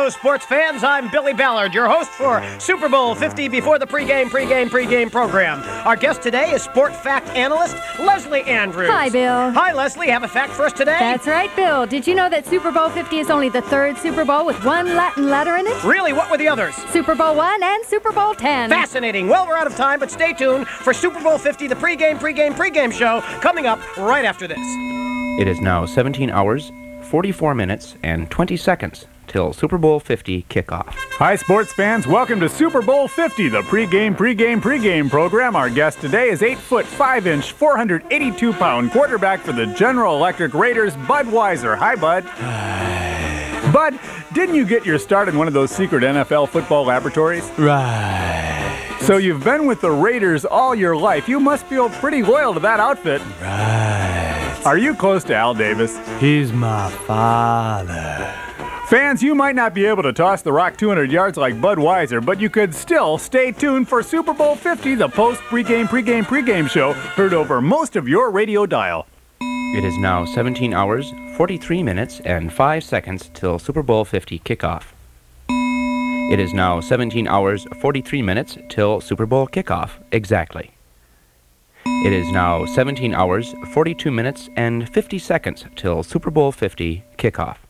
Hello, sports fans. I'm Billy Ballard, your host for Super Bowl 50 before the pregame program. Our guest today is sport fact analyst Leslie Andrews. Hi, Bill. Hi, Leslie. Have a fact for us today? That's right, Bill. Did you know that Super Bowl 50 is only the third Super Bowl with one Latin letter in it? Really? What were the others? Super Bowl 1 and Super Bowl 10. Fascinating. Well, we're out of time, but stay tuned for Super Bowl 50, the pregame show, coming up right after this. It is now 17 hours, 44 minutes, and 20 seconds till Super Bowl 50 kickoff. Hi, sports fans. Welcome to Super Bowl 50, the pregame program. Our guest today is 8'5", 482-pound quarterback for the General Electric Raiders, Bud Weiser. Hi, Bud. Hi. Bud, didn't you get your start in one of those secret NFL football laboratories? Right. So you've been with the Raiders all your life. You must feel pretty loyal to that outfit. Right. Are you close to Al Davis? He's my father. Fans, you might not be able to toss the rock 200 yards like Bud Weiser, but you could still stay tuned for Super Bowl 50, the pregame show, heard over most of your radio dial. It is now 17 hours, 43 minutes, and 5 seconds till Super Bowl 50 kickoff. It is now 17 hours, 43 minutes till Super Bowl kickoff, exactly. It is now 17 hours, 42 minutes, and 50 seconds till Super Bowl 50 kickoff.